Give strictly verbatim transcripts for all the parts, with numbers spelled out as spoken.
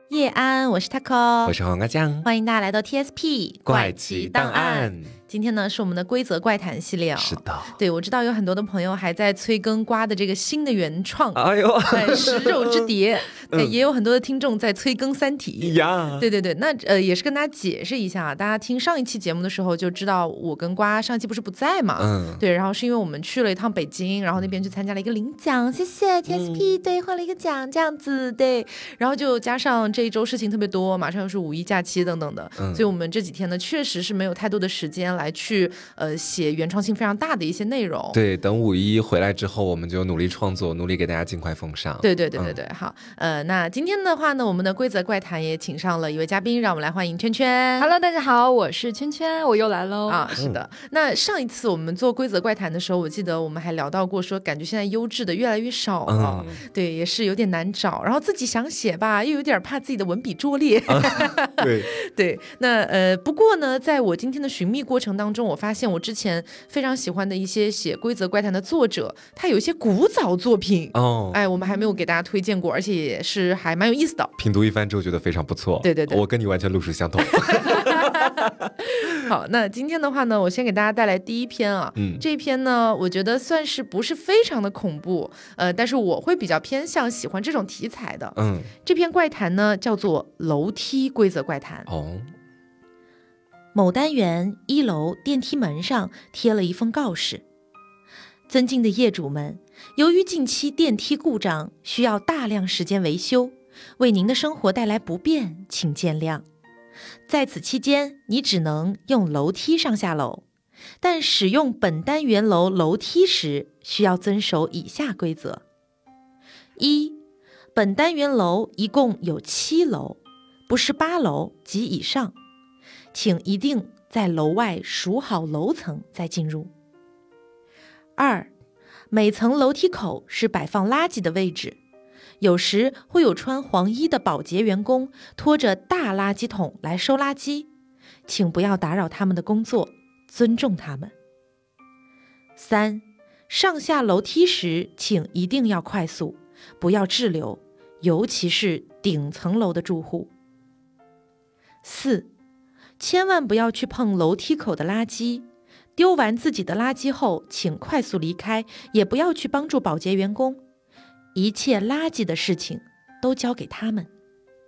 叶安，我是 Taco， 我是黄瓜酱， 欢迎大家来到 T S P 怪奇档案。 今天呢是我们的规则怪谈系列、哦、 是的， 对，我知道有很多的朋友还在催更瓜的这个新的原创， 哎呦， 食肉之蝶、 嗯、 也有很多的听众在催更三体呀， 对对对，那呃也是跟大家解释一下，大家听上一期节目的时候就知道我跟瓜上期不是不在嘛， 嗯， 对，然后是因为我们去了一趟北京，然后那边去参加了一个领奖，谢谢 T S P、嗯、对，获了一个奖这样子，对，然后就加上这一周事情特别多，马上又是五一假期等等的、嗯、所以我们这几天呢确实是没有太多的时间来去呃写原创性非常大的一些内容。 对，等五一回来之后我们就努力创作，努力给大家尽快奉上。 对对对对对、嗯、好，呃那今天的话呢，我们的规则怪谈也请上了一位嘉宾，让我们来欢迎圈圈。 Hello 大家好，我是圈圈，我又来喽啊，是的、嗯、那上一次我们做规则怪谈的时候，我记得我们还聊到过说感觉现在优质的越来越少了、嗯、对，也是有点难找，然后自己想写吧又有点怕自己的文笔拙劣、啊、 对对，那呃不过呢在我今天的寻觅过程当中，我发现我之前非常喜欢的一些写规则怪谈的作者，他有一些古早作品哦，哎，我们还没有给大家推荐过，而且也是还蛮有意思的， 品读一番之后觉得非常不错。 对对对， 我跟你完全路数相同好，那今天的话呢，我先给大家带来第一篇啊，嗯，这一篇呢我觉得算是不是非常的恐怖，呃，但是我会比较偏向喜欢这种题材的，嗯，这篇怪谈呢叫做楼梯规则怪谈。哦，某单元一楼电梯门上贴了一封告示，尊敬的业主们，由于近期电梯故障需要大量时间维修，为您的生活带来不便，请见谅。在此期间，你只能用楼梯上下楼，但使用本单元楼楼梯时需要遵守以下规则：一、本单元楼一共有七楼，不是八楼及以上，请一定在楼外数好楼层再进入。二、每层楼梯口是摆放垃圾的位置，有时会有穿黄衣的保洁员工拖着大垃圾桶来收垃圾，请不要打扰他们的工作，尊重他们。三、上下楼梯时请一定要快速，不要滞留，尤其是顶层楼的住户。四、千万不要去碰楼梯口的垃圾，丢完自己的垃圾后请快速离开，也不要去帮助保洁员工，一切垃圾的事情都交给他们。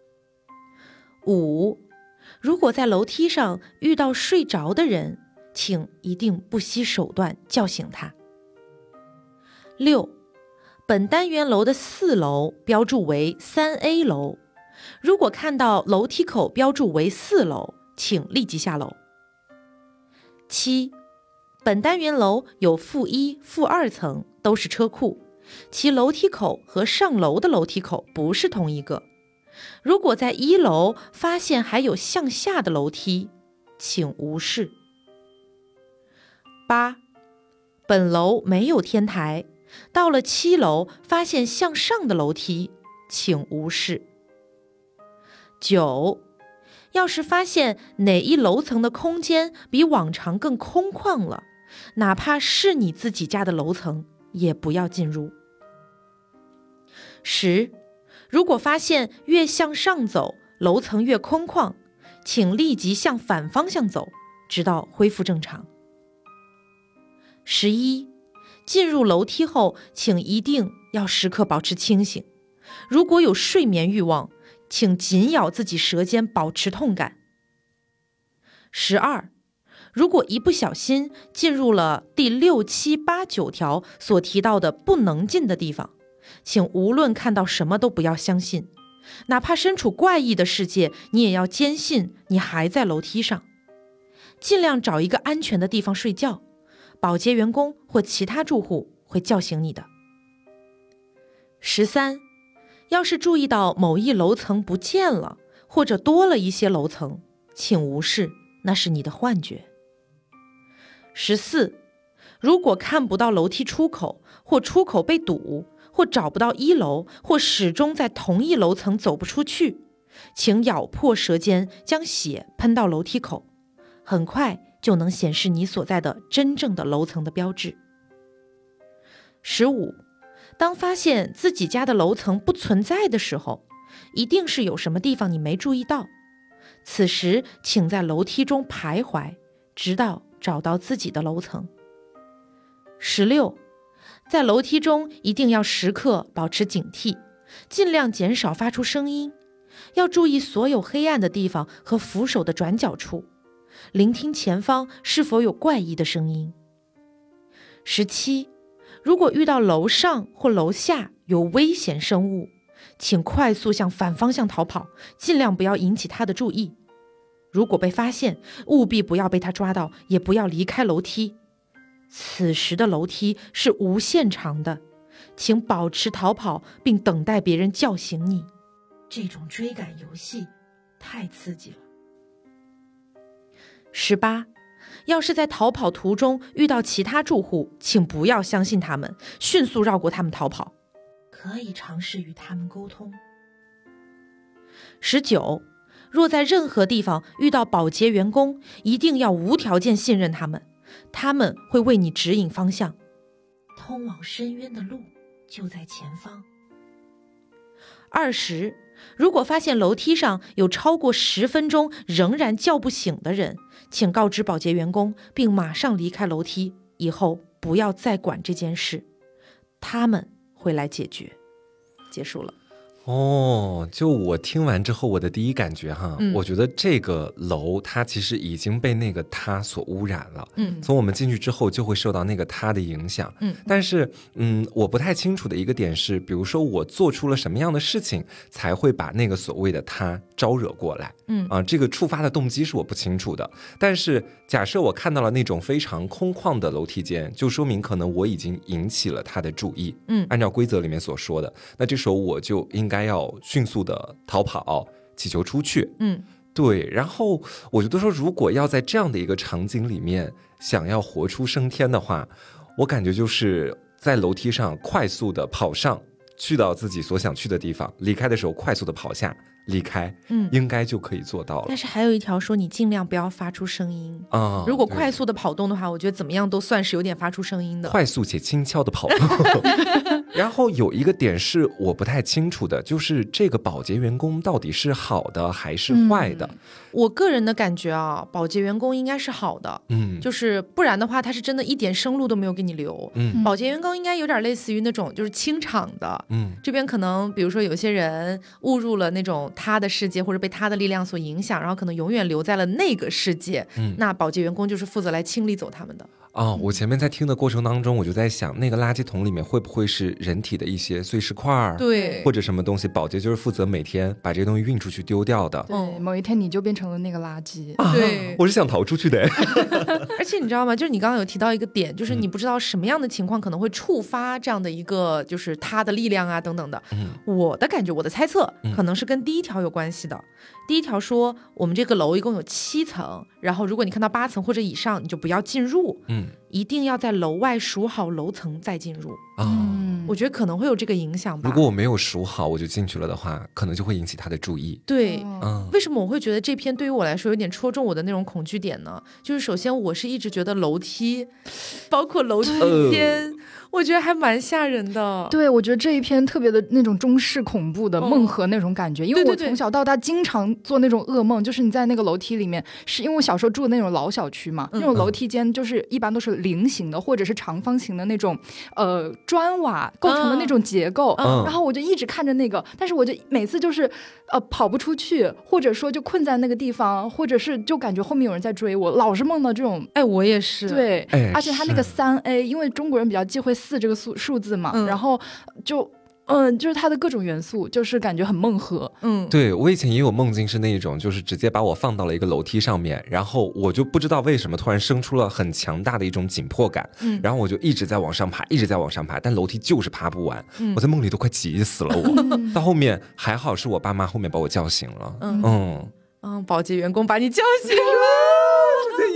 五、如果在楼梯上遇到睡着的人，请一定不惜手段叫醒他。六、本单元楼的四楼标注为 三 A 楼，如果看到楼梯口标注为四楼，请立即下楼。七、本单元楼有负一、负二层，都是车库，其楼梯口和上楼的楼梯口不是同一个。如果在一楼发现还有向下的楼梯，请无视。八、本楼没有天台，到了七楼发现向上的楼梯，请无视。九、要是发现哪一楼层的空间比往常更空旷了，哪怕是你自己家的楼层，也不要进入。十、如果发现越向上走，楼层越空旷，请立即向反方向走，直到恢复正常。十一、进入楼梯后，请一定要时刻保持清醒，如果有睡眠欲望，请紧咬自己舌尖，保持痛感。十二、如果一不小心进入了第六、七、八、九条所提到的不能进的地方，请无论看到什么都不要相信，哪怕身处怪异的世界，你也要坚信你还在楼梯上。尽量找一个安全的地方睡觉，保洁员工或其他住户会叫醒你的。十三、要是注意到某一楼层不见了，或者多了一些楼层，请无视，那是你的幻觉。十四、如果看不到楼梯出口，或出口被堵，或找不到一楼，或始终在同一楼层走不出去，请咬破舌尖，将血喷到楼梯口，很快就能显示你所在的真正的楼层的标志。十五、当发现自己家的楼层不存在的时候， 一定是有什么地方你没注意到。此时请在楼梯中徘徊，直到找到自己的楼层。十六，在楼梯中一定要时刻保持警惕，尽量减少发出声音，要注意所有黑暗的地方和扶手的转角处，聆听前方是否有怪异的声音。十七，如果遇到楼上或楼下有危险生物，请快速向反方向逃跑，尽量不要引起他的注意。如果被发现，务必不要被他抓到，也不要离开楼梯。此时的楼梯是无限长的，请保持逃跑，并等待别人叫醒你。这种追赶游戏太刺激了。十八，要是在逃跑途中遇到其他住户，请不要相信他们，迅速绕过他们逃跑。可以尝试与他们沟通。十九，若在任何地方遇到保洁员工，一定要无条件信任他们，他们会为你指引方向。通往深渊的路就在前方。二十，如果发现楼梯上有超过十分钟仍然叫不醒的人，请告知保洁员工，并马上离开楼梯，以后不要再管这件事，他们会来解决。结束了。 哦，就我听完之后，我的第一感觉哈，嗯、我觉得这个楼它其实已经被那个它所污染了。嗯，从我们进去之后就会受到那个它的影响。嗯，但是嗯，我不太清楚的一个点是，比如说我做出了什么样的事情才会把那个所谓的它招惹过来。嗯啊，这个触发的动机是我不清楚的。但是假设我看到了那种非常空旷的楼梯间，就说明可能我已经引起了他的注意。嗯，按照规则里面所说的，那这时候我就应该要迅速的逃跑，祈求出去。嗯，对。然后我觉得说，如果要在这样的一个场景里面想要活出升天的话，我感觉就是在楼梯上快速的跑上，去到自己所想去的地方，离开的时候快速的跑下离开，嗯，应该就可以做到了。 但是还有一条说，你尽量不要发出声音啊。如果快速的跑动的话，我觉得怎么样都算是有点发出声音的。 快速且轻巧的跑动。然后有一个点是我不太清楚的，就是这个保洁员工到底是好的还是坏的？嗯、 我个人的感觉啊，保洁员工应该是好的，嗯，就是不然的话，他是真的一点生路都没有给你留。嗯，保洁员工应该有点类似于那种就是清场的，嗯，这边可能比如说有些人误入了那种他的世界，或者被他的力量所影响，然后可能永远留在了那个世界。嗯，那保洁员工就是负责来清理走他们的。 哦，我前面在听的过程当中，我就在想，那个垃圾桶里面会不会是人体的一些碎石块， 对， 或者什么东西？保洁就是负责每天把这些东西运出去丢掉的。 对，某一天你就变成了那个垃圾。 啊、 对， 我是想逃出去的。 而且你知道吗？就是你刚刚有提到一个点，就是你不知道什么样的情况可能会触发这样的一个，就是他的力量啊等等的。嗯，我的感觉，我的猜测，可能是跟第一条有关系的。嗯、第一条说，我们这个楼一共有七层，然后如果你看到八层或者以上，你就不要进入。嗯。一定要在楼外数好楼层再进入啊、嗯！我觉得可能会有这个影响吧。 如果我没有数好我就进去了的话，可能就会引起他的注意。 对，嗯，为什么我会觉得这篇对于我来说有点戳中我的那种恐惧点呢？就是首先我是一直觉得楼梯，包括楼梯间。我觉得还蛮吓人的。 对，我觉得这一篇特别的那种中式恐怖的梦河那种感觉、哦、因为我从小到大经常做那种噩梦，就是你在那个楼梯里面，是因为我小时候住的那种老小区嘛、嗯、那种楼梯间就是一般都是菱形的或者是长方形的那种呃砖瓦构成的那种结构、嗯、然后我就一直看着那个，但是我就每次就是呃跑不出去，或者说就困在那个地方，或者是就感觉后面有人在追我，老是梦到这种。 哎，我也是。 对，哎、而且他那个三 A， 因为中国人比较忌讳四这个数数字嘛、嗯、然后就嗯，就是它的各种元素就是感觉很梦河。 嗯，对，我以前也有梦境是那一种，就是直接把我放到了一个楼梯上面，然后我就不知道为什么突然生出了很强大的一种紧迫感、嗯、然后我就一直在往上爬一直在往上爬，但楼梯就是爬不完、嗯、我在梦里都快急死了我、嗯、到后面还好是我爸妈后面把我叫醒了。嗯嗯嗯， 保洁员工把你叫醒了。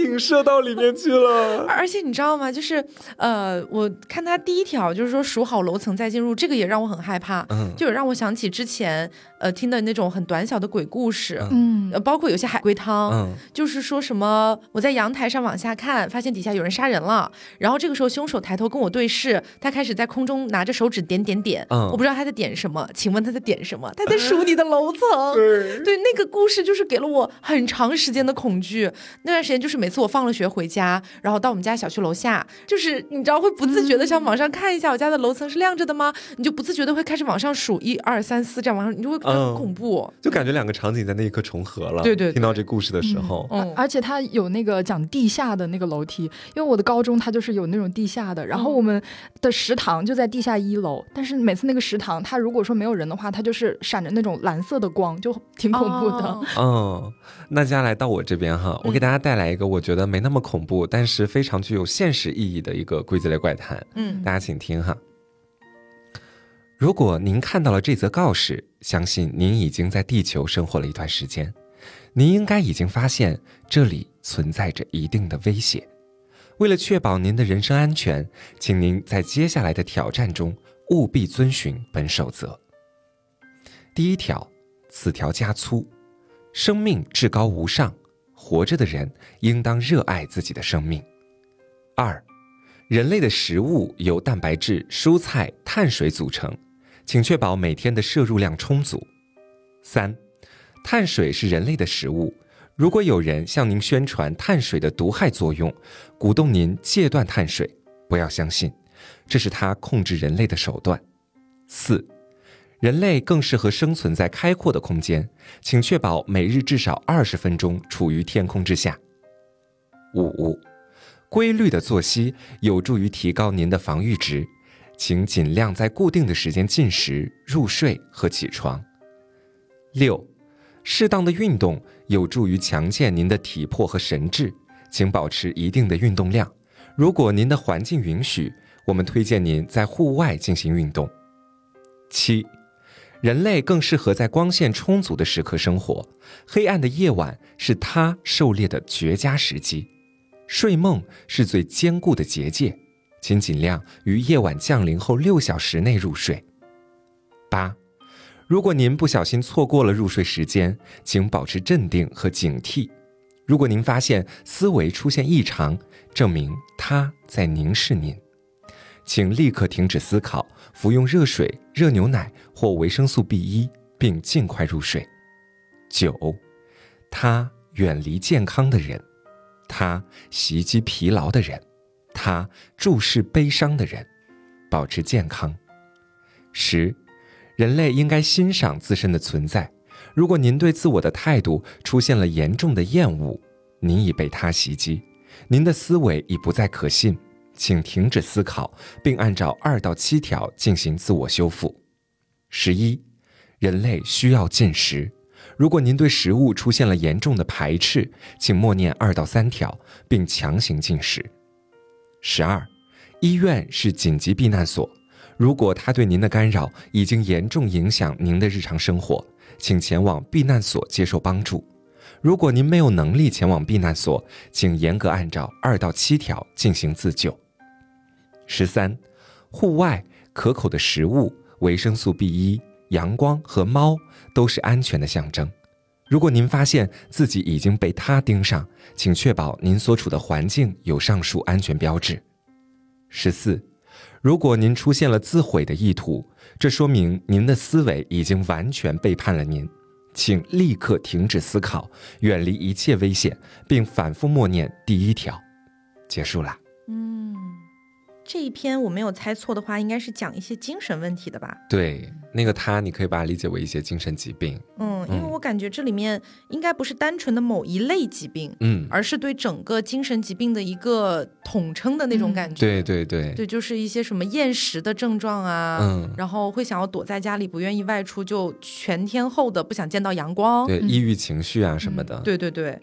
影射到里面去了。 而且你知道吗？就是呃，我看他第一条就是说数好楼层再进入，这个也让我很害怕，嗯，就有让我想起之前呃听的那种很短小的鬼故事，嗯，呃，包括有些海龟汤，嗯，就是说什么我在阳台上往下看，发现底下有人杀人了，然后这个时候凶手抬头跟我对视，他开始在空中拿着手指点点点，嗯，我不知道他在点什么，请问他在点什么？他在数你的楼层，对，对，那个故事就是给了我很长时间的恐惧。那段时间就是每次我放了学回家，然后到我们家小区楼下，就是你知道会不自觉的想往上看一下我家的楼层是亮着的吗？你就不自觉的会开始往上数一二三四这样往上，你就会很恐怖、嗯、 就感觉两个场景在那一刻重合了。 对 对, 对， 听到这故事的时候、 嗯嗯、而且它有那个讲地下的那个楼梯，因为我的高中它就是有那种地下的，然后我们的食堂就在地下一楼、嗯、但是每次那个食堂它如果说没有人的话，它就是闪着那种蓝色的光，就挺恐怖的。 嗯、哦，那接下来到我这边哈，我给大家带来一个我觉得没那么恐怖、嗯、但是非常具有现实意义的一个规则类怪谈。嗯，大家请听哈。如果您看到了这则告示，相信您已经在地球生活了一段时间，您应该已经发现这里存在着一定的威胁。为了确保您的人身安全，请您在接下来的挑战中务必遵循本守则。第一条，此条加粗，生命至高无上，活着的人应当热爱自己的生命。二，人类的食物由蛋白质、蔬菜、碳水组成，请确保每天的摄入量充足。三，碳水是人类的食物，如果有人向您宣传碳水的毒害作用，鼓动您戒断碳水，不要相信，这是他控制人类的手段。四，人类更适合生存在开阔的空间，请确保每日至少二十分钟处于天空之下。五，规律的作息有助于提高您的防御值，请尽量在固定的时间进食、入睡和起床。六，适当的运动有助于强健您的体魄和神智，请保持一定的运动量。如果您的环境允许，我们推荐您在户外进行运动。七，人类更适合在光线充足的时刻生活，黑暗的夜晚是它狩猎的绝佳时机。睡梦是最坚固的结界，请尽量于夜晚降临后六小时内入睡。八，如果您不小心错过了入睡时间，请保持镇定和警惕。如果您发现思维出现异常，证明它在凝视您，请立刻停止思考，服用热水、热牛奶或维生素 B 一，并尽快入睡。九，他远离健康的人，他袭击疲劳的人，他注视悲伤的人，保持健康。十，人类应该欣赏自身的存在。如果您对自我的态度出现了严重的厌恶，您已被他袭击，您的思维已不再可信，请停止思考，并按照二到七条进行自我修复。十一，人类需要进食。如果您对食物出现了严重的排斥，请默念二到三条，并强行进食。十二，医院是紧急避难所。如果它对您的干扰已经严重影响您的日常生活，请前往避难所接受帮助。如果您没有能力前往避难所，请严格按照二到七条进行自救。十三，户外可口的食物、维生素 B 一、阳光和猫都是安全的象征。如果您发现自己已经被它盯上，请确保您所处的环境有上述安全标志。十四，如果您出现了自毁的意图，这说明您的思维已经完全背叛了您，请立刻停止思考，远离一切危险，并反复默念第一条。结束啦。 嗯，这一篇我没有猜错的话，应该是讲一些精神问题的吧？ 对，那个他你可以把它理解为一些精神疾病。 嗯，因为我感觉这里面应该不是单纯的某一类疾病，嗯，而是对整个精神疾病的一个统称的那种感觉。 嗯、对对对， 对，就是一些什么厌食的症状啊，嗯，然后会想要躲在家里，不愿意外出，就全天候的不想见到阳光， 对，抑郁情绪啊什么的。 嗯、对对对。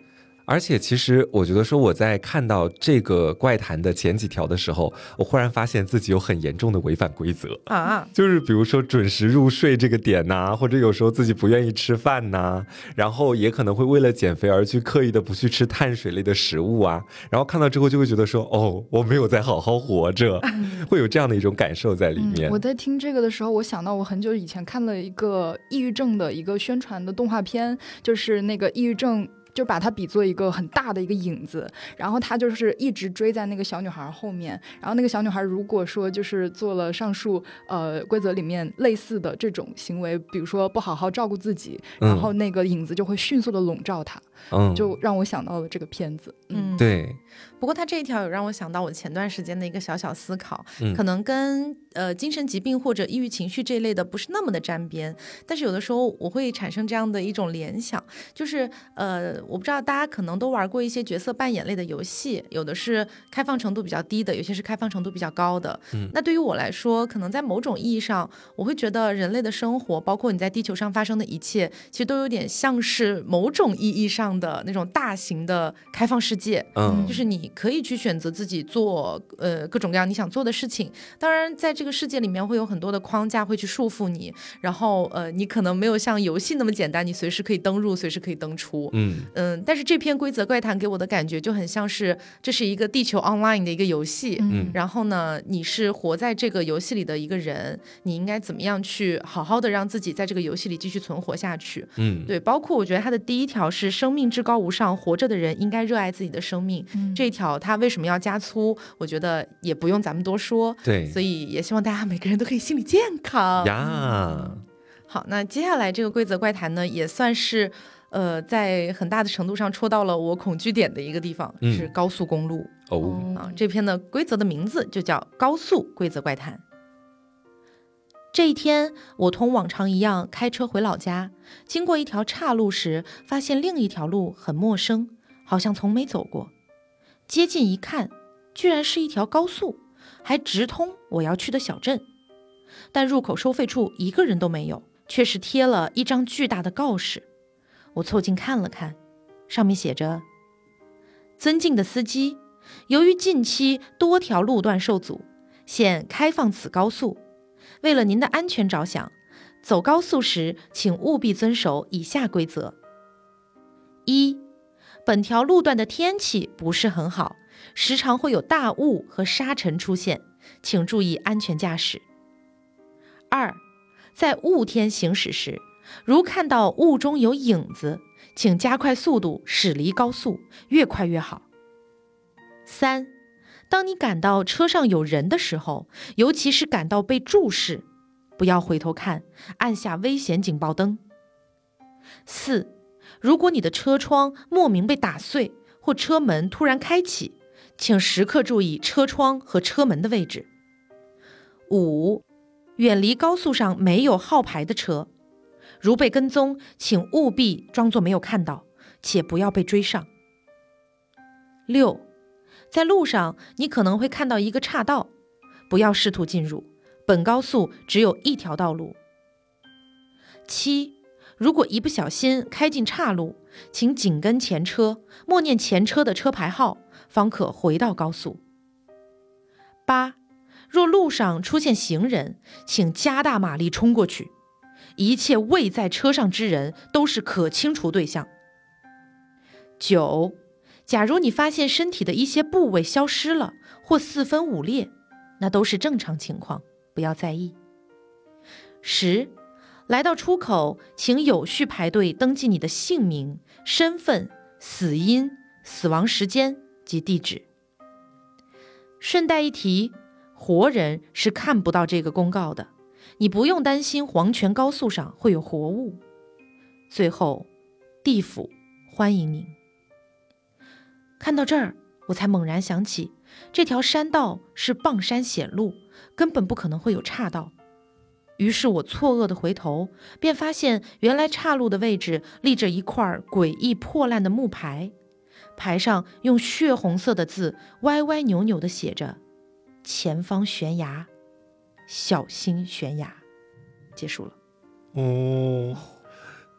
而且其实我觉得说我在看到这个怪谈的前几条的时候，我忽然发现自己有很严重的违反规则啊，就是比如说准时入睡这个点呐、啊，或者有时候自己不愿意吃饭呐、啊，然后也可能会为了减肥而去刻意的不去吃碳水类的食物啊，然后看到之后就会觉得说哦，我没有在好好活着，会有这样的一种感受在里面、 嗯、我在听这个的时候，我想到我很久以前看了一个抑郁症的一个宣传的动画片，就是那个抑郁症就把它比作一个很大的一个影子，然后他就是一直追在那个小女孩后面，然后那个小女孩如果说就是做了上述呃规则里面类似的这种行为，比如说不好好照顾自己，然后那个影子就会迅速的笼罩她，嗯，就让我想到了这个片子。 嗯，对。 不过他这一条有让我想到我前段时间的一个小小思考，嗯、可能跟呃精神疾病或者抑郁情绪这一类的不是那么的沾边，但是有的时候我会产生这样的一种联想，就是呃我不知道大家可能都玩过一些角色扮演类的游戏，有的是开放程度比较低的，有些是开放程度比较高的。嗯，那对于我来说，可能在某种意义上，我会觉得人类的生活，包括你在地球上发生的一切，其实都有点像是某种意义上的那种大型的开放世界。嗯，就是你可以去选择自己做呃各种各样你想做的事情，当然在这个世界里面会有很多的框架会去束缚你，然后呃你可能没有像游戏那么简单，你随时可以登入随时可以登出。嗯嗯，但是这篇规则怪谈给我的感觉就很像是这是一个地球 online 的一个游戏，嗯，然后呢你是活在这个游戏里的一个人，你应该怎么样去好好的让自己在这个游戏里继续存活下去。嗯，对，包括我觉得它的第一条是生命至高无上，活着的人应该热爱自己的生命，嗯，这一条它为什么要加粗，我觉得也不用咱们多说。 对， 所以也希望大家每个人都可以心理健康呀、嗯。 好，那接下来这个规则怪谈呢，也算是呃在很大的程度上戳到了我恐惧点的一个地方，嗯、是高速公路。哦，啊，这篇的规则的名字就叫高速规则怪谈。这一天，我同往常一样开车回老家，经过一条岔路时，发现另一条路很陌生，好像从没走过。接近一看，居然是一条高速，还直通我要去的小镇。但入口收费处一个人都没有，却是贴了一张巨大的告示。我凑近看了看，上面写着：尊敬的司机，由于近期多条路段受阻，现开放此高速。为了您的安全着想，走高速时请务必遵守以下规则：一、本条路段的天气不是很好，时常会有大雾和沙尘出现，请注意安全驾驶。二、在雾天行驶时，如看到雾中有影子，请加快速度驶离高速，越快越好。三、当你感到车上有人的时候，尤其是感到被注视，不要回头看，按下危险警报灯。四、如果你的车窗莫名被打碎，或车门突然开启，请时刻注意车窗和车门的位置。五、远离高速上没有号牌的车，如被跟踪，请务必装作没有看到，且不要被追上。六、在路上你可能会看到一个岔道，不要试图进入，本高速只有一条道路。七、如果一不小心开进岔路，请紧跟前车，默念前车的车牌号，方可回到高速。八、若路上出现行人，请加大马力冲过去，一切未在车上之人都是可清除对象。九、假如你发现身体的一些部位消失了或四分五裂，那都是正常情况，不要在意。十、来到出口，请有序排队登记你的姓名、身份、死因、死亡时间及地址。顺带一提，活人是看不到这个公告的，你不用担心黄泉高速上会有活物。最后，地府欢迎您。看到这儿，我才猛然想起，这条山道是傍山险路，根本不可能会有岔道。于是我错愕地回头，便发现原来岔路的位置立着一块诡异破烂的木牌，牌上用血红色的字歪歪扭扭地写着：前方悬崖，小心悬崖。结束了。 哦，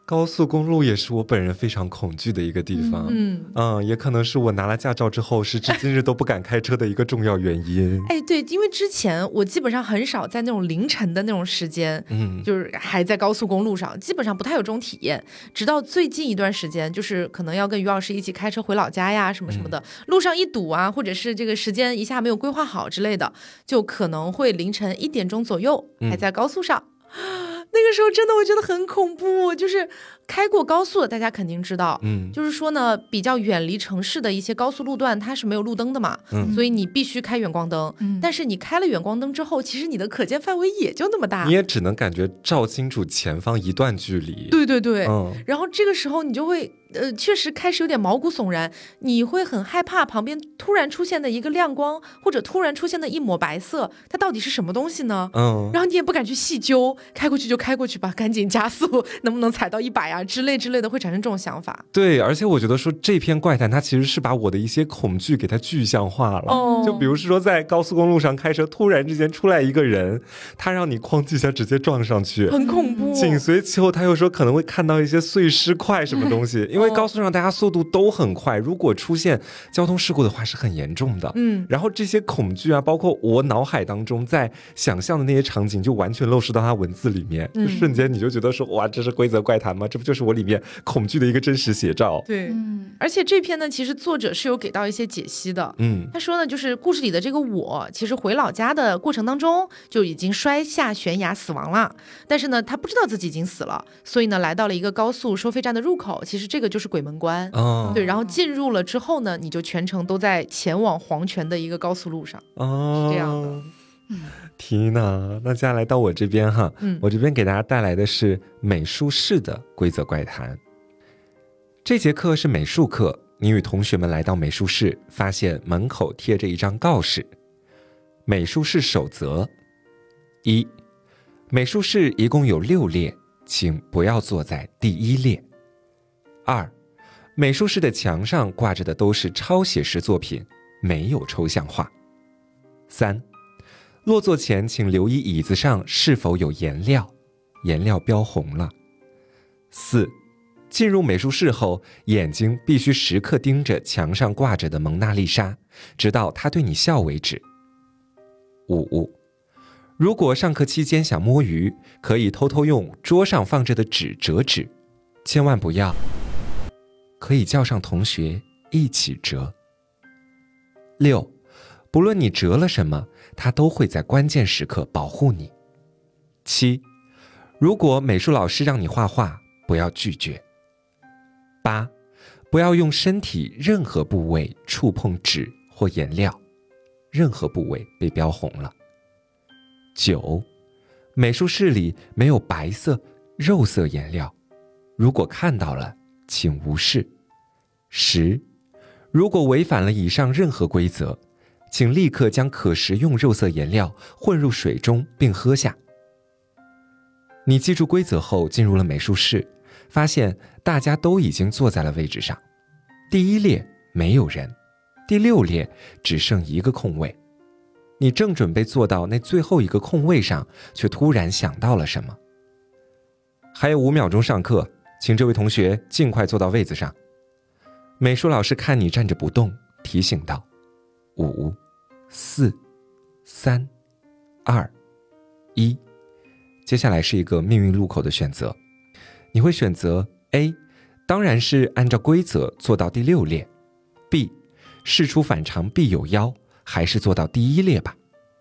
高速公路也是我本人非常恐惧的一个地方，嗯嗯，也可能是我拿了驾照之后时至今日都不敢开车的一个重要原因。 哎，对，因为之前我基本上很少在那种凌晨的那种时间，嗯，就是还在高速公路上，基本上不太有这种体验。直到最近一段时间，就是可能要跟于老师一起开车回老家呀，什么什么的，嗯、路上一堵啊，或者是这个时间一下没有规划好之类的，就可能会凌晨一点钟左右还在高速上。嗯那个时候真的我觉得很恐怖，就是开过高速的大家肯定知道，嗯，就是说呢，比较远离城市的一些高速路段它是没有路灯的嘛，嗯，所以你必须开远光灯，嗯，但是你开了远光灯之后，其实你的可见范围也就那么大， 你也只能感觉照清楚前方一段距离， 对对对，嗯，然后这个时候你就会呃，确实开始有点毛骨悚然，你会很害怕旁边突然出现的一个亮光，或者突然出现的一抹白色，它到底是什么东西呢？嗯，然后你也不敢去细究，开过去就开过去吧，赶紧加速，能不能踩到一百啊之类之类的，会产生这种想法。 对，而且我觉得说这篇怪谈它其实是把我的一些恐惧给它具象化了。哦，就比如说在高速公路上开车，突然之间出来一个人，他让你哐几下直接撞上去， 很恐怖。 紧随其后他又说可能会看到一些碎尸块什么东西，因为高速上大家速度都很快，如果出现交通事故的话是很严重的。嗯，然后这些恐惧啊，包括我脑海当中在想象的那些场景，就完全漏失到他文字里面，嗯、就瞬间你就觉得说，哇，这是规则怪谈吗？这不就是我里面恐惧的一个真实写照？ 对，嗯，而且这篇呢，其实作者是有给到一些解析的。嗯，他说呢，就是故事里的这个我，其实回老家的过程当中就已经摔下悬崖死亡了，但是呢，他不知道自己已经死了，所以呢，来到了一个高速收费站的入口，其实这个就是鬼门关。哦，对，然后进入了之后呢，你就全程都在前往黄泉的一个高速路上。哦，是这样的。 缇娜，那接下来到我这边哈，嗯，我这边给大家带来的是美术室的规则怪谈。这节课是美术课，你与同学们来到美术室，发现门口贴着一张告示：美术室守则一，美术室一共有六列，请不要坐在第一列。二，美术室的墙上挂着的都是超写实作品，没有抽象画。三，落座前请留意椅子上是否有颜料，颜料标红了。四，进入美术室后，眼睛必须时刻盯着墙上挂着的蒙娜丽莎，直到她对你笑为止。五，如果上课期间想摸鱼，可以偷偷用桌上放着的纸折纸，千万不要，可以叫上同学一起折。六，不论你折了什么，他都会在关键时刻保护你。七，如果美术老师让你画画，不要拒绝。八，不要用身体任何部位触碰纸或颜料，任何部位被标红了。九，美术室里没有白色、肉色颜料，如果看到了，请无视。十，如果违反了以上任何规则，请立刻将可食用肉色颜料混入水中并喝下。你记住规则后进入了美术室，发现大家都已经坐在了位置上。第一列没有人，第六列只剩一个空位。你正准备坐到那最后一个空位上，却突然想到了什么。还有五秒钟上课，请这位同学尽快坐到位子上。美术老师看你站着不动，提醒道：五、四、三、二、一。接下来是一个命运路口的选择，你会选择 A， 当然是按照规则坐到第六列。 B， 事出反常必有妖，还是坐到第一列吧。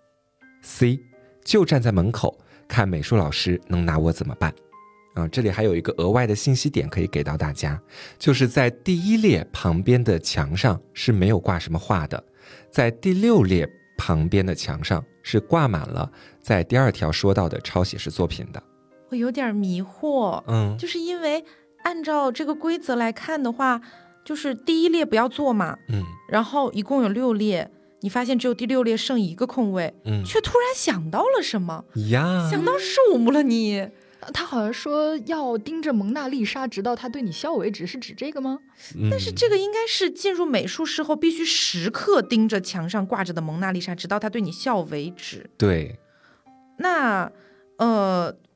C， 就站在门口看美术老师能拿我怎么办。啊，这里还有一个额外的信息点可以给到大家，就是在第一列旁边的墙上是没有挂什么画的，在第六列旁边的墙上是挂满了在第二条说到的抄写实作品的。 我有点迷惑，嗯，就是因为按照这个规则来看的话，就是第一列不要坐嘛，嗯，然后一共有六列，你发现只有第六列剩一个空位，嗯，却突然想到了什么呀？想到数目了你。 他好像说要盯着蒙娜丽莎直到他对你笑为止，是指这个吗？ 嗯、但是这个应该是进入美术室后必须时刻盯着墙上挂着的蒙娜丽莎直到他对你笑为止。 对， 那呃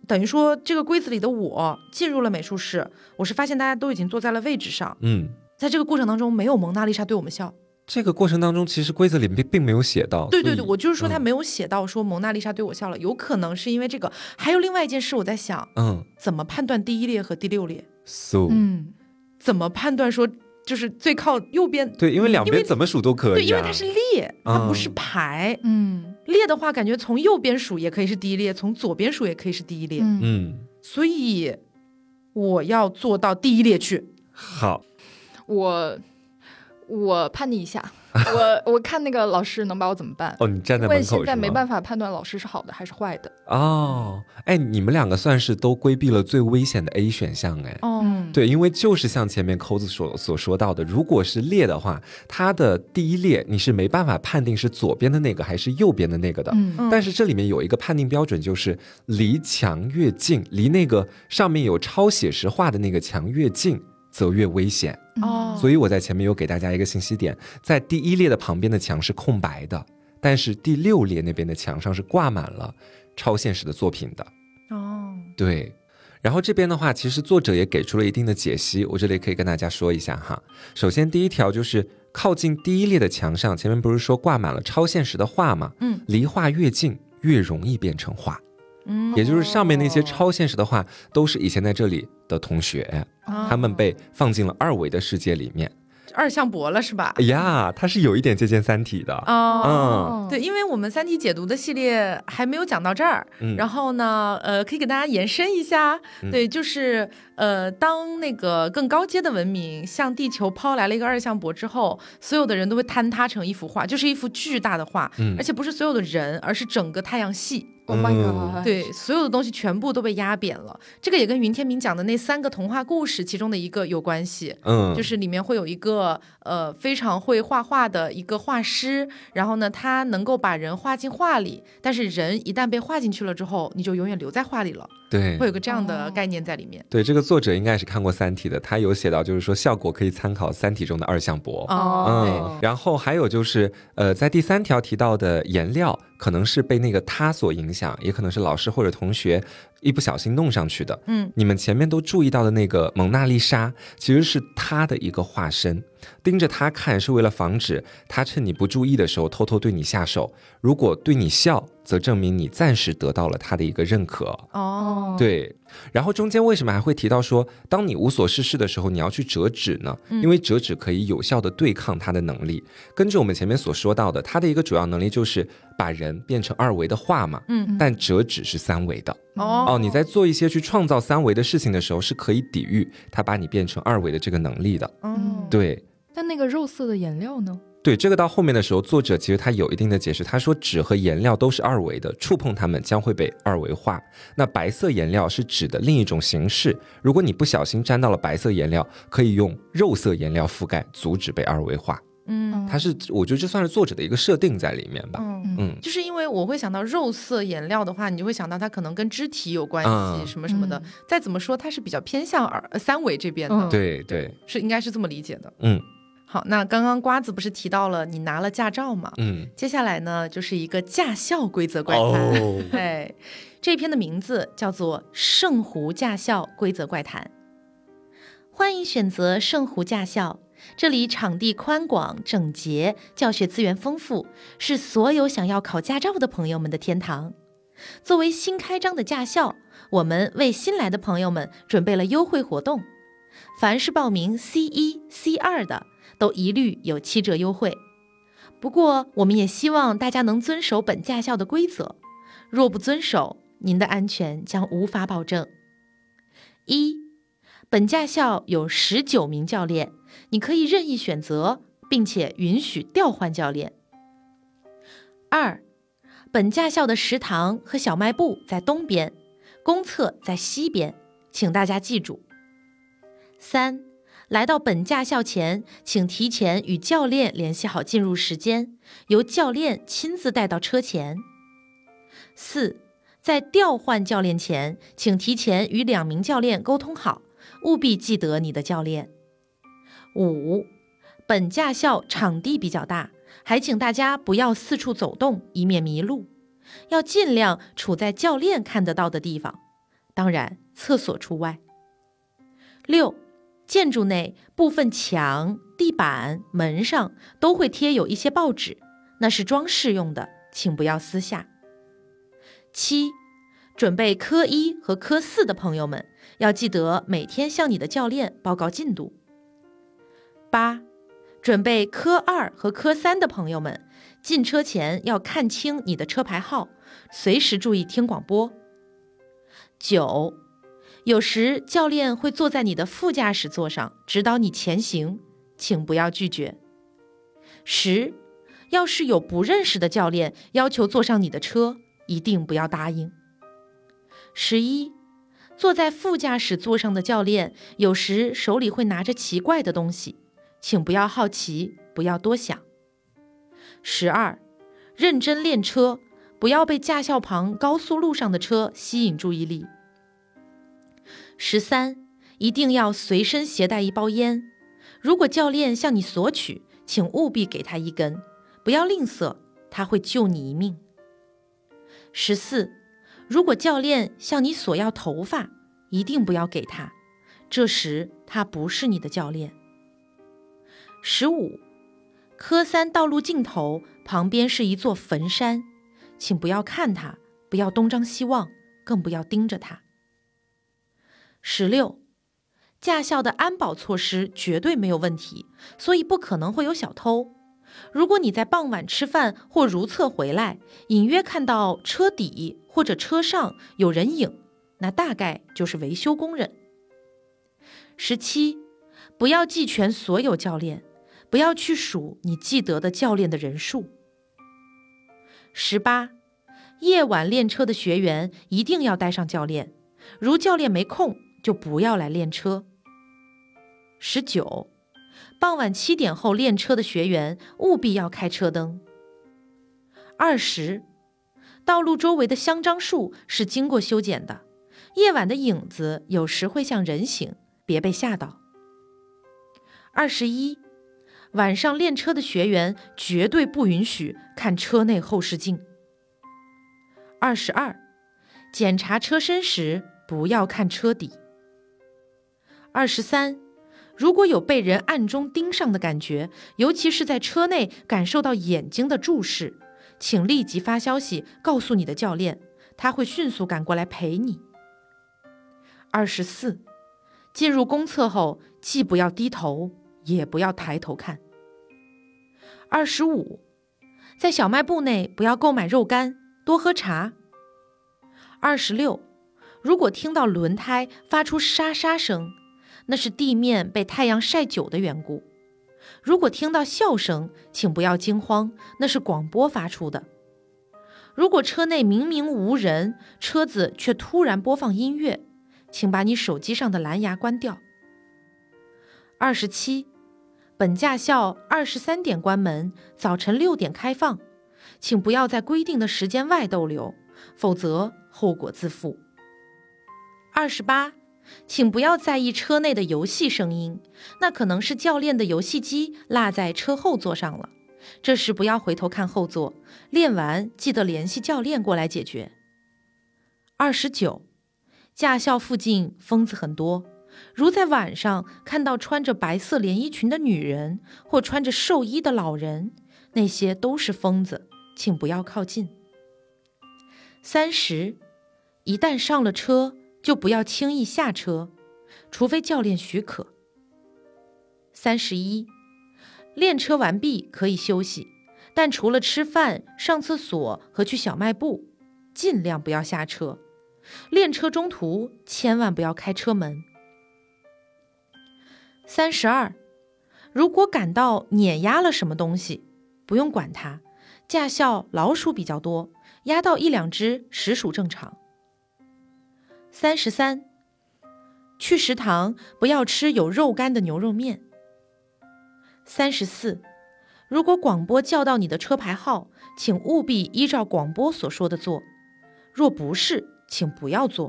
等于说这个规则里的我进入了美术室，我是发现大家都已经坐在了位置上，嗯，在这个过程当中没有蒙娜丽莎对我们笑。 这个过程当中其实规则里并并没有写到。 对对对，我就是说他没有写到说蒙娜丽莎对我笑了、嗯、有可能是因为这个。还有另外一件事我在想，嗯，怎么判断第一列和第六列 so 嗯，怎么判断说就是最靠右边？ 对，因为两边怎么数都可以、啊、 对，因为它是列，它不是排。嗯，列的话感觉从右边数也可以是第一列，从左边数也可以是第一列。嗯，所以我要做到第一列去。 好， 我我叛逆一下，我我看那个老师能把我怎么办？ 哦，你站在门口是吗？ 因为现在没办法判断老师是好的还是坏的。 哦，哎，你们两个算是都规避了最危险的 A 选项，哎，哦，对，因为就是像前面扣子所所说到的，如果是列的话，它的第一列你是没办法判定是左边的那个还是右边的那个的。嗯，但是这里面有一个判定标准，就是离墙越近，离那个上面有超写实画的那个墙越近，则越危险。哦，所以我在前面有给大家一个信息点，在第一列的旁边的墙是空白的，但是第六列那边的墙上是挂满了超现实的作品的。哦，对。然后这边的话，其实作者也给出了一定的解析，我这里可以跟大家说一下哈。首先第一条就是靠近第一列的墙上，前面不是说挂满了超现实的画吗？嗯，离画越近越容易变成画。嗯，也就是上面那些超现实的画都是以前在这里的同学，哦，他们被放进了二维的世界里面， 二向箔了是吧？ 哎呀，它是有一点借鉴三体的。 哦，嗯，对，因为我们三体解读的系列还没有讲到这儿，嗯，然后呢，呃，可以给大家延伸一下，嗯，对，就是呃，当那个更高阶的文明向地球抛来了一个二向箔之后，所有的人都会坍塌成一幅画，就是一幅巨大的画，嗯，而且不是所有的人，而是整个太阳系。 Oh my god！ 对，所有的东西全部都被压扁了。这个也跟云天明讲的那三个童话故事其中的一个有关系。嗯，就是里面会有一个呃非常会画画的一个画师，然后呢，他能够把人画进画里，但是人一旦被画进去了之后，你就永远留在画里了。 对， 会有个这样的概念在里面。 对，这个作者应该是看过《三体》的，他有写到，就是说效果可以参考《三体》中的二向箔。哦，嗯，然后还有就是，呃，在第三条提到的颜料，可能是被那个他所影响，也可能是老师或者同学一不小心弄上去的。嗯，你们前面都注意到的那个蒙娜丽莎，其实是他的一个化身。盯着他看是为了防止他趁你不注意的时候偷偷对你下手，如果对你笑，则证明你暂时得到了他的一个认可。哦，对。然后中间为什么还会提到说，当你无所事事的时候，你要去折纸呢？因为折纸可以有效的对抗他的能力。根据我们前面所说到的，他的一个主要能力就是把人变成二维的画嘛。嗯，但折纸是三维的。哦哦，你在做一些去创造三维的事情的时候，是可以抵御他把你变成二维的这个能力的。嗯，对。 但那个肉色的颜料呢？ 对，这个到后面的时候，作者其实他有一定的解释，他说纸和颜料都是二维的，触碰它们将会被二维化。那白色颜料是纸的另一种形式，如果你不小心沾到了白色颜料，可以用肉色颜料覆盖，阻止被二维化。嗯，它是，我觉得这算是作者的一个设定在里面吧。嗯嗯，就是因为我会想到肉色颜料的话，你就会想到它可能跟肢体有关系，嗯、什么什么的。嗯、再怎么说，它是比较偏向二三维这边的。嗯、 对对， 是应该是这么理解的。嗯。好，那刚刚瓜子不是提到了你拿了驾照吗？嗯，接下来呢就是一个驾校规则怪谈。哦，对，这篇的名字叫做《圣湖驾校规则怪谈》。欢迎选择圣湖驾校，这里场地宽广、整洁，教学资源丰富，是所有想要考驾照的朋友们的天堂。作为新开张的驾校，我们为新来的朋友们准备了优惠活动，凡是报名 C 一、C 二 的都一律有七折优惠。不过我们也希望大家能遵守本驾校的规则，若不遵守，您的安全将无法保证。一，本驾校有十九名教练，你可以任意选择，并且允许调换教练。二，本驾校的食堂和小卖部在东边，公厕在西边，请大家记住。三，来到本驾校前，请提前与教练联系好进入时间，由教练亲自带到车前。四，在调换教练前，请提前与两名教练沟通好，务必记得你的教练。五，本驾校场地比较大，还请大家不要四处走动，以免迷路，要尽量处在教练看得到的地方。 当然厕所除外。六，建筑内部分墙、地板、门上都会贴有一些报纸，那是装饰用的，请不要撕下。七，准备科一和科四的朋友们，要记得每天向你的教练报告进度。八，准备科二和科三的朋友们，进车前要看清你的车牌号，随时注意听广播。九，有时教练会坐在你的副驾驶座上指导你前行，请不要拒绝。十，要是有不认识的教练要求坐上你的车，一定不要答应。十一，坐在副驾驶座上的教练有时手里会拿着奇怪的东西，请不要好奇，不要多想。十二，认真练车，不要被驾校旁高速路上的车吸引注意力。十三，一定要随身携带一包烟，如果教练向你索取，请务必给他一根，不要吝啬，他会救你一命。十四，如果教练向你索要头发，一定不要给他，这时他不是你的教练。十五，科三道路尽头旁边是一座坟山，请不要看它，不要东张西望，更不要盯着它。十六，驾校的安保措施绝对没有问题，所以不可能会有小偷。如果你在傍晚吃饭或如厕回来，隐约看到车底或者车上有人影，那大概就是维修工人。十七，不要记全所有教练，不要去数你记得的教练的人数。十八，夜晚练车的学员一定要带上教练，如教练没空就不要来练车。十九，傍晚七点后练车的学员务必要开车灯。二十，道路周围的香樟树是经过修剪的，夜晚的影子有时会像人形，别被吓到。二十一，晚上练车的学员绝对不允许看车内后视镜。二十二，检查车身时不要看车底。二十三，如果有被人暗中盯上的感觉，尤其是在车内感受到眼睛的注视，请立即发消息告诉你的教练，他会迅速赶过来陪你。二十四，进入公厕后，既不要低头，也不要抬头看。二十五，在小卖部内不要购买肉干，多喝茶。二十六，如果听到轮胎发出沙沙声，那是地面被太阳晒久的缘故。如果听到笑声，请不要惊慌，那是广播发出的。如果车内明明无人，车子却突然播放音乐，请把你手机上的蓝牙关掉。二十七，本驾校二十三点关门，早晨六点开放，请不要在规定的时间外逗留，否则后果自负。二十八，请不要在意车内的游戏声音，那可能是教练的游戏机落在车后座上了，这时不要回头看后座，练完记得联系教练过来解决。二十九，驾校附近疯子很多，如在晚上看到穿着白色连衣裙的女人或穿着寿衣的老人，那些都是疯子，请不要靠近。三十，一旦上了车就不要轻易下车，除非教练许可。三十一，练车完毕可以休息，但除了吃饭、上厕所和去小卖部，尽量不要下车。练车中途千万不要开车门。三十二，如果感到碾压了什么东西，不用管它，驾校老鼠比较多，压到一两只实属正常。三十三，去食堂不要吃有肉干的牛肉面。三十四，如果广播叫到你的车牌号，请务必依照广播所说的做，若不是，请不要做。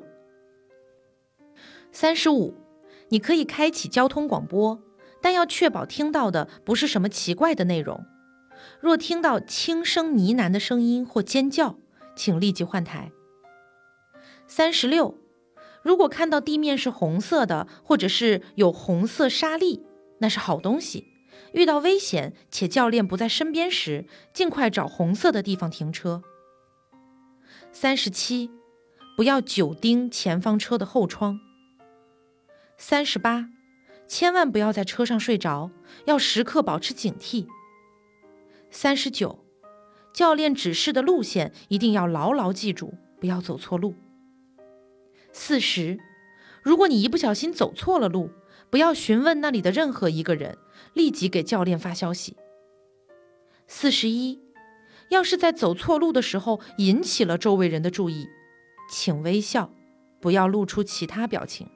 三十五，你可以开启交通广播，但要确保听到的不是什么奇怪的内容。若听到轻声呢喃的声音或尖叫，请立即换台。三十六， 如果看到地面是红色的，或者是有红色沙粒，那是好东西。遇到危险且教练不在身边时，尽快找红色的地方停车。三十七，不要久盯前方车的后窗。三十八，千万不要在车上睡着，要时刻保持警惕。三十九，教练指示的路线一定要牢牢记住，不要走错路。四十，如果你一不小心走错了路，不要询问那里的任何一个人，立即给教练发消息。四十一，要是在走错路的时候引起了周围人的注意，请微笑，不要露出其他表情。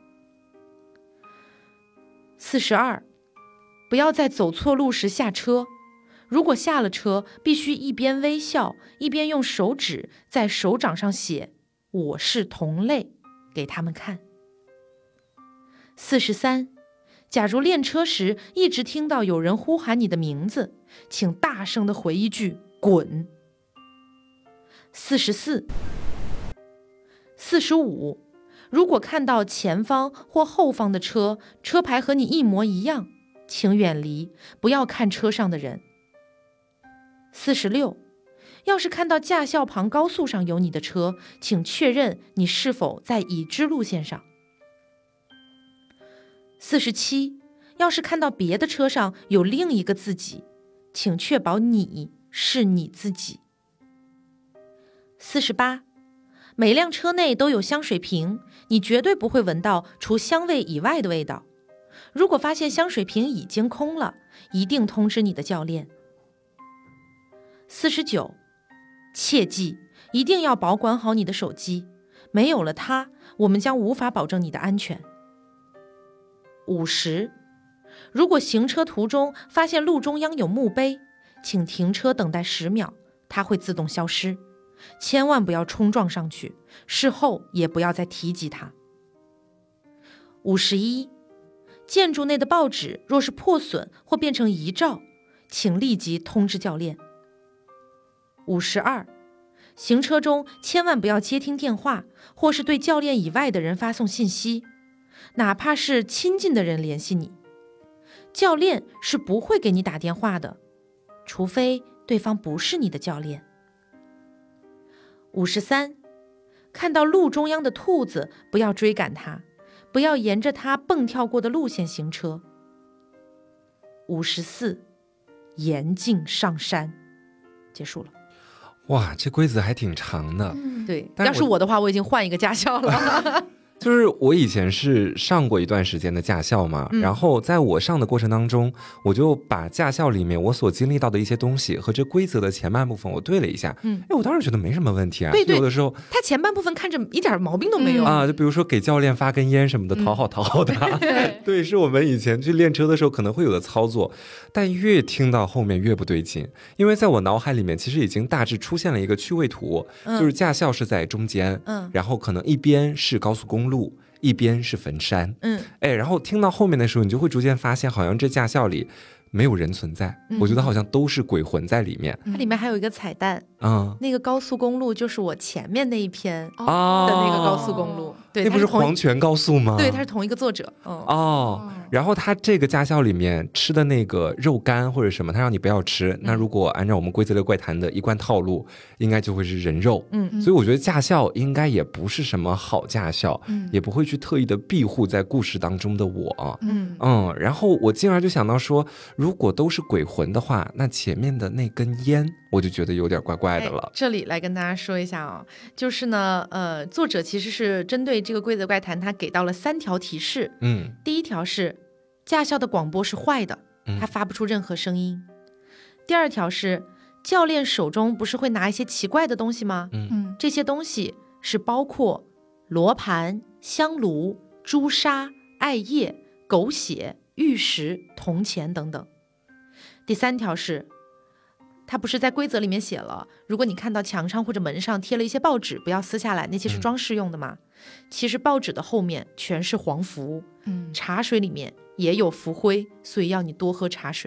四十二，不要在走错路时下车，如果下了车，必须一边微笑，一边用手指在手掌上写“我是同类”给他们看。四十三，假如练车时一直听到有人呼喊你的名字，请大声地回一句“滚”。四十四，四十五，如果看到前方或后方的车，车牌和你一模一样，请远离，不要看车上的人。四十六，要是看到驾校旁高速上有你的车，请确认你是否在已知路线上。四十七，要是看到别的车上有另一个自己，请确保你是你自己。四十八，每辆车内都有香水瓶，你绝对不会闻到除香味以外的味道。如果发现香水瓶已经空了，一定通知你的教练。四十九，切记一定要保管好你的手机，没有了它，我们将无法保证你的安全。五十，如果行车途中发现路中央有墓碑，请停车等待十秒，它会自动消失，千万不要冲撞上去，事后也不要再提及它。五十一，建筑内的报纸若是破损或变成遗照，请立即通知教练。五十二，行车中千万不要接听电话，或是对教练以外的人发送信息，哪怕是亲近的人联系你，教练是不会给你打电话的，除非对方不是你的教练。五十三，看到路中央的兔子，不要追赶它，不要沿着它蹦跳过的路线行车。五十四，严禁上山。结束了。 哇，这规则还挺长的。 嗯、对，要是我的话，我已经换一个驾校了。 就是我以前是上过一段时间的驾校嘛、嗯、然后在我上的过程当中，我就把驾校里面我所经历到的一些东西和这规则的前半部分我对了一下。嗯，哎，我当时觉得没什么问题啊。 对对， 有的时候他前半部分看着一点毛病都没有、嗯、 啊，就比如说给教练发根烟什么的，讨好讨好他、嗯、对，是我们以前去练车的时候可能会有的操作，但越听到后面越不对劲，因为在我脑海里面其实已经大致出现了一个区位图、嗯、就是驾校是在中间，嗯，然后可能一边是高速公路，一边是坟山，嗯，哎，然后听到后面的时候，你就会逐渐发现，好像这驾校里没有人存在、嗯、我觉得好像都是鬼魂在里面。 它里面还有一个彩蛋，嗯，那个高速公路就是我前面那一篇的那个高速公路，哦、对， 那不是黄泉高速吗？ 对，它是同一个作者。嗯、 哦，然后他这个驾校里面吃的那个肉干或者什么，他让你不要吃。嗯、那如果按照我们规则类怪谈的一贯套路，应该就会是人肉。嗯，所以我觉得驾校应该也不是什么好驾校，嗯，也不会去特意的庇护在故事当中的我。嗯嗯，然后我进而就想到说，如果都是鬼魂的话，那前面的那根烟我就觉得有点怪怪的了。 哎、这里来跟大家说一下啊、哦，就是呢，呃，作者其实是针对这个规则怪谈，他给到了三条提示。嗯，第一条是驾校的广播是坏的，它发不出任何声音。嗯、第二条是教练手中不是会拿一些奇怪的东西吗？嗯，这些东西是包括罗盘、香炉、朱砂、艾叶、狗血、玉石、铜钱等等。第三条是他不是在规则里面写了，如果你看到墙上或者门上贴了一些报纸，不要撕下来，那些是装饰用的嘛。嗯、其实报纸的后面全是黄符，嗯，茶水里面也有符灰，所以要你多喝茶水。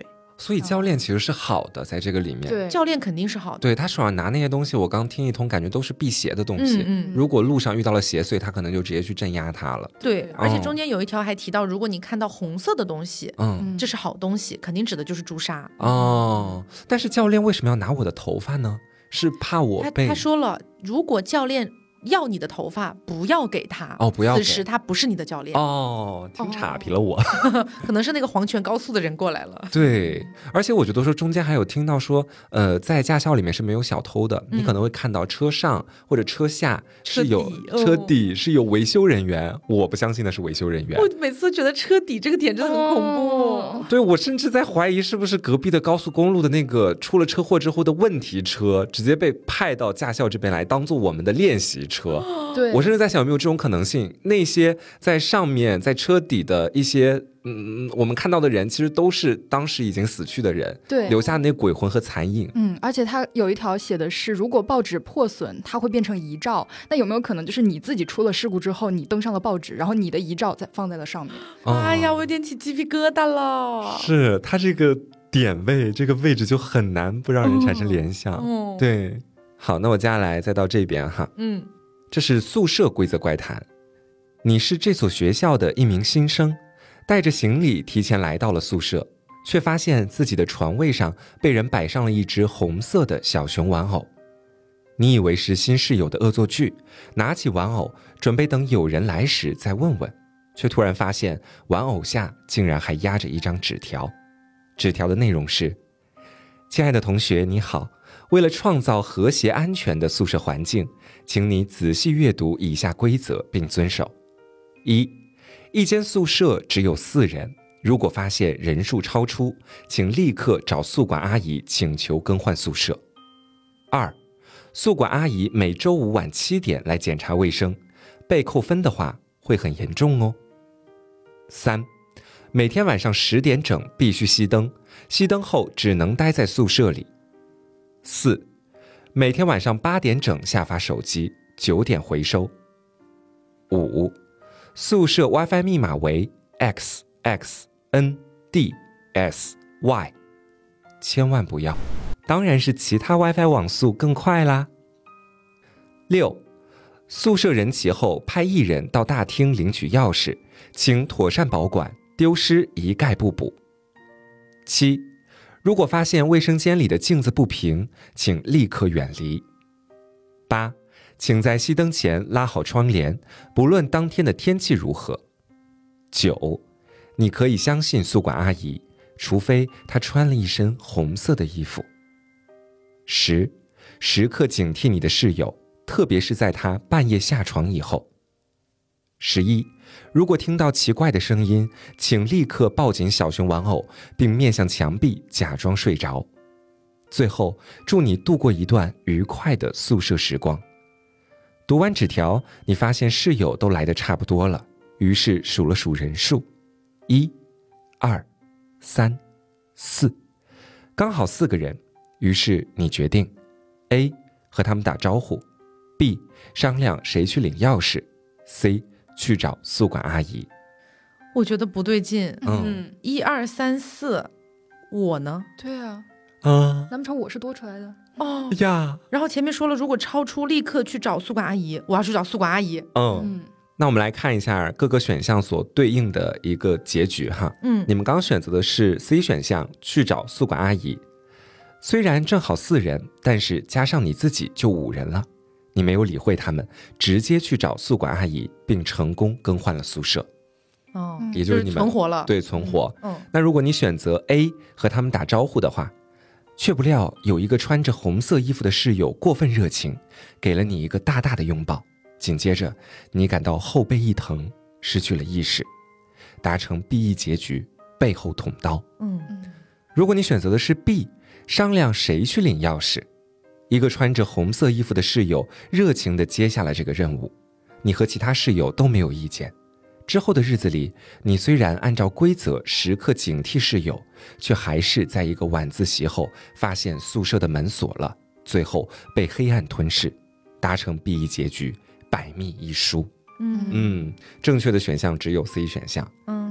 所以教练其实是好的，在这个里面， 对，教练肯定是好的。 对，他手上拿那些东西，我刚听一通，感觉都是辟邪的东西。嗯嗯，如果路上遇到了邪祟，他可能就直接去镇压他了。 对，而且中间有一条还提到，如果你看到红色的东西，嗯，这是好东西，肯定指的就是朱砂。 哦，但是教练为什么要拿我的头发呢？是怕我被…… 他, 他说了，如果教练要你的头发，不要给他哦，不要给， 此时他不是你的教练哦，挺岔皮了我， 哦、可能是那个黄泉高速的人过来了。 对，而且我觉得说中间还有听到说，呃，在驾校里面是没有小偷的，嗯、你可能会看到车上或者车下是有车底、哦、是有维修人员，我不相信那是维修人员。 我每次都觉得车底这个点真的很恐怖。 哦、对，我甚至在怀疑是不是隔壁的高速公路的那个出了车祸之后的问题车，直接被派到驾校这边来当做我们的练习车。 对， 我甚至在想有没有这种可能性，那些在上面在车底的一些嗯，我们看到的人其实都是当时已经死去的人， 对， 留下那鬼魂和残影。 嗯，而且他有一条写的是，如果报纸破损它会变成遗照，那有没有可能就是你自己出了事故之后你登上了报纸，然后你的遗照再放在了上面。 哦、 哎呀，我有点起鸡皮疙瘩了。 是他这个点位这个位置就很难不让人产生联想。 哦、 对，好，那我接下来再到这边哈。 嗯， 这是宿舍规则怪谈。你是这所学校的一名新生，带着行李提前来到了宿舍，却发现自己的床位上被人摆上了一只红色的小熊玩偶。你以为是新室友的恶作剧，拿起玩偶准备等有人来时再问问，却突然发现玩偶下竟然还压着一张纸条。纸条的内容是：亲爱的同学你好，为了创造和谐安全的宿舍环境，请你仔细阅读以下规则并遵守。一，一间宿舍只有四人，如果发现人数超出，请立刻找宿管阿姨请求更换宿舍。二，宿管阿姨每周五晚七点来检查卫生，被扣分的话会很严重哦。三，每天晚上十点整必须熄灯，熄灯后只能待在宿舍里。四，每天晚上八点整下发手机，九点回收。五，宿舍 WiFi 密码为 X X N D S Y， 千万不要，当然是其他 WiFi 网速更快啦。六，宿舍人齐后派一人到大厅领取钥匙，请妥善保管，丢失一概不补。七，如果发现卫生间里的镜子不平，请立刻远离。八，请在熄灯前拉好窗帘，不论当天的天气如何。九，你可以相信宿管阿姨，除非她穿了一身红色的衣服。十，时刻警惕你的室友，特别是在他半夜下床以后。十一，如果听到奇怪的声音，请立刻抱紧小熊玩偶，并面向墙壁假装睡着。最后，祝你度过一段愉快的宿舍时光。读完纸条，你发现室友都来得差不多了，于是数了数人数，一、二、三、四，刚好四个人。于是你决定 A 和他们打招呼， B 商量谁去领钥匙， C 去找宿管阿姨。 我觉得不对劲。嗯，一二三四，我呢？ 对啊， 啊， 难不成我是多出来的？ 哦呀， 然后前面说了，如果超出立刻去找宿管阿姨，我要去找宿管阿姨。 嗯。嗯，那我们来看一下各个选项所对应的一个结局哈。嗯，你们刚刚选择的是 C 选项，去找宿管阿姨。虽然正好四人，但是加上你自己就五人了。你没有理会他们，直接去找宿管阿姨，并成功更换了宿舍。 哦， 也就是你们、 就是、存活了。 对，存活。 嗯， 那如果你选择 A 和他们打招呼的话，却不料有一个穿着红色衣服的室友过分热情，给了你一个大大的拥抱。紧接着你感到后背一疼，失去了意识，达成 B E 结局，背后捅刀。 嗯， 如果你选择的是 B， 商量谁去领钥匙，一个穿着红色衣服的室友热情地接下了这个任务，你和其他室友都没有意见。之后的日子里，你虽然按照规则时刻警惕室友，却还是在一个晚自习后发现宿舍的门锁了，最后被黑暗吞噬，达成 B E 结局，百密一疏。嗯嗯，正确的选项只有 C 选项。嗯，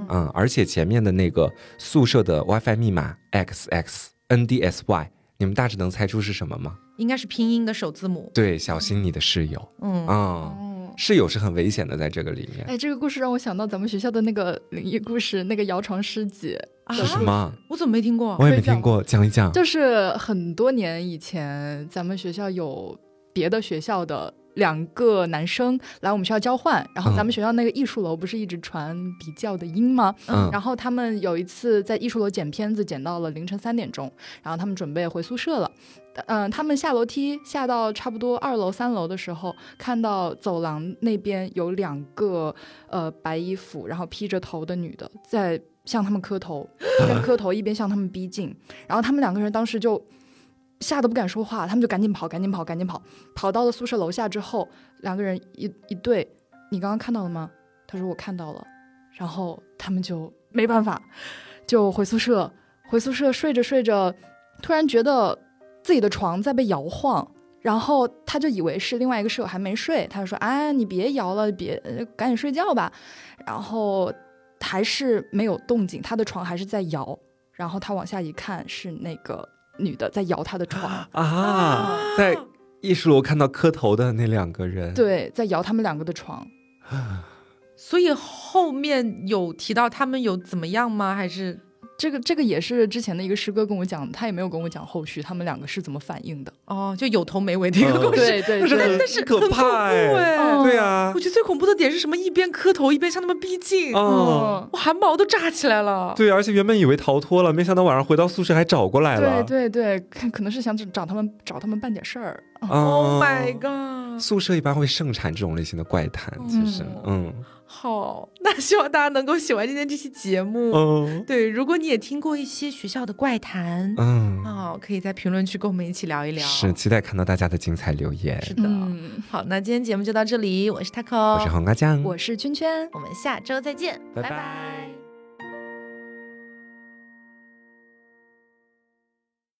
嗯，而且前面的那个宿舍的 WiFi 密码 X X N D S Y， 你们大致能猜出是什么吗？ 应该是拼音的首字母。 对，小心你的室友。嗯嗯，室友是很危险的，在这个里面。 哎，这个故事让我想到咱们学校的那个灵异故事，那个摇床师姐。 是什么？ 我怎么没听过？ 我也没听过，讲一讲。 就是很多年以前，咱们学校有别的学校的两个男生来我们学校交换，然后咱们学校那个艺术楼不是一直传比较的阴吗？嗯，然后他们有一次在艺术楼剪片子，剪到了凌晨三点钟，然后他们准备回宿舍了。嗯、呃，他们下楼梯下到差不多二楼三楼的时候，看到走廊那边有两个呃白衣服然后披着头的女的在向他们磕头，一边磕头一边向他们逼近，然后他们两个人当时就吓得不敢说话，他们就赶紧跑赶紧跑赶紧跑跑到了宿舍楼下之后，两个人一一对，你刚刚看到了吗？他说我看到了，然后他们就没办法就回宿舍回宿舍睡着睡着，突然觉得自己的床在被摇晃，然后他就以为是另外一个室友还没睡，他就说哎你别摇了，别赶紧睡觉吧，然后还是没有动静，他的床还是在摇，然后他往下一看，是那个女的在摇他的床啊, 啊在艺术楼看到磕头的那两个人， 对，在摇他们两个的床。 所以后面有提到他们有怎么样吗？还是这个这个也是之前的一个师哥跟我讲，他也没有跟我讲后续他们两个是怎么反应的。 哦，就有头没尾的一个故事。 对对对， 但是可怕哎、 哦、 对啊， 我觉得最恐怖的点是什么？一边磕头一边向他们逼近， 哦， 我汗毛都炸起来了。 对，而且原本以为逃脱了，没想到晚上回到宿舍还找过来了。 对对对，可能是想找他们找他们办点事儿。 Oh my god！ 宿舍一般会盛产这种类型的怪谈，其实，嗯。嗯好，那希望大家能够喜欢今天这期节目。嗯，对，如果你也听过一些学校的怪谈，嗯，哦，可以在评论区跟我们一起聊一聊。 是，期待看到大家的精彩留言。 是的，嗯、好，那今天节目就到这里，我是 Taco， 我是黄瓜酱， 我是圈圈， 我们下周再见， 拜拜。